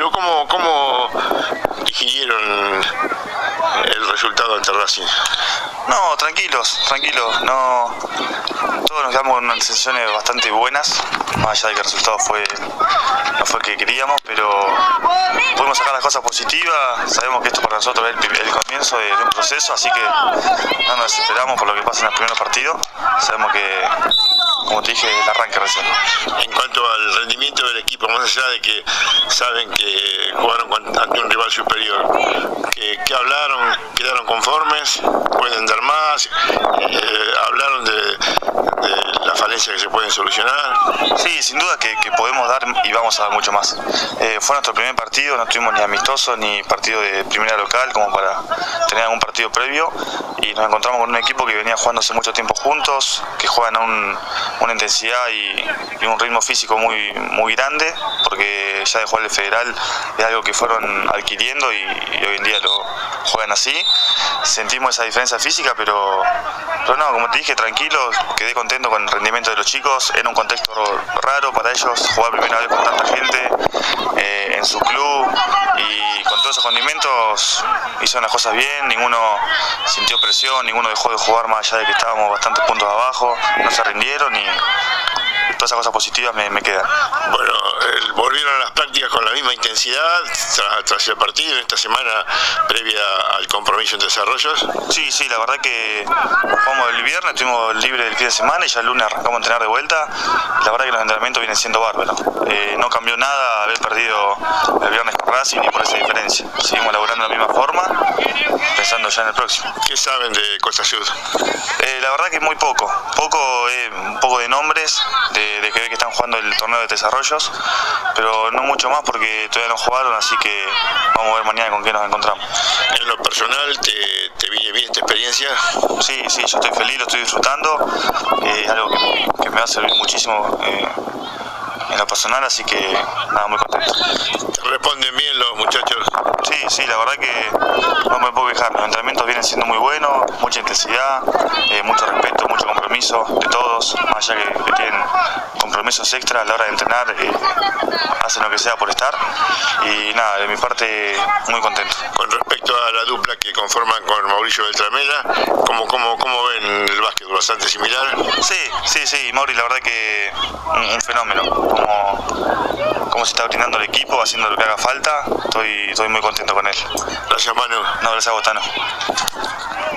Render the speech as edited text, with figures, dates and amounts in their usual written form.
Manu, ¿cómo digirieron el resultado ante Racing? No, tranquilos, no, todos nos quedamos con unas sensaciones bastante buenas, más allá de que el resultado no fue el que queríamos, pero pudimos sacar las cosas positivas. Sabemos que esto para nosotros es el comienzo de un proceso, así que no nos desesperamos por lo que pasa en los primeros partidos. Sabemos que, como te dije, el arranque recién. En cuanto al rendimiento del equipo, más allá de que saben que jugaron ante un rival superior, ¿qué hablaron? ¿Quedaron conformes? ¿Pueden dar más? ¿Hablaron de las falencias que se pueden solucionar? Sí, sin duda que podemos dar y vamos a dar mucho más. Fue nuestro primer partido, no tuvimos ni amistoso ni partido de primera local como para tener algún partido previo, y nos encontramos con un equipo que venía jugando hace mucho tiempo juntos, que juegan a una intensidad y un ritmo físico muy grande, porque ya de jugar el Federal es algo que fueron adquiriendo y hoy en día lo juegan así. Sentimos esa diferencia física, pero no, como te dije, tranquilos, quedé contento con el rendimiento de los chicos. Era un contexto raro para ellos, jugar primera vez con tanta gente en su club, y con todos esos condimentos hicieron las cosas bien, ninguno sintió presión, ninguno dejó de jugar más allá de que estábamos bastantes puntos abajo, no se rindieron y todas esas cosas positivas me quedan. Bueno, volvieron a las prácticas con la misma intensidad tras el partido, en esta semana previa al compromiso en Desarrollos. Sí, la verdad que jugamos el viernes, estuvimos libres el fin de semana y ya el lunes arrancamos a entrenar de vuelta. La verdad que los entrenamientos vienen siendo bárbaros. No cambió nada haber perdido el viernes con Racing ni por esa diferencia. Seguimos laburando de la misma forma, pensando ya en el próximo. ¿Qué saben de Costa Sud? La verdad que muy poco un poco de nombres, de que están jugando el torneo de Desarrollos, pero no mucho más porque todavía no jugaron, así que vamos a ver mañana con qué nos encontramos. En lo personal, ¿te viene bien esta experiencia? Sí, yo estoy feliz, lo estoy disfrutando, es algo que me va a servir muchísimo en lo personal, así que nada, muy contento. ¿Te responden bien los muchachos? Sí, la verdad que no me puedo quejar, los entrenamientos vienen siendo muy buenos, mucha intensidad, mucho respeto, mucho compromiso de todos, más allá que tienen compromisos extra a la hora de entrenar, hacen lo que sea por estar, y nada, de mi parte muy contento. Con respecto a la dupla que conforman con Mauricio Beltramela, ¿cómo ven el básquet? ¿Bastante similar? Sí, Mauri, la verdad que un fenómeno, como se está brindando el equipo, haciendo lo que haga falta, estoy muy contento con él. Gracias, Manu. No, gracias a vos, Tano.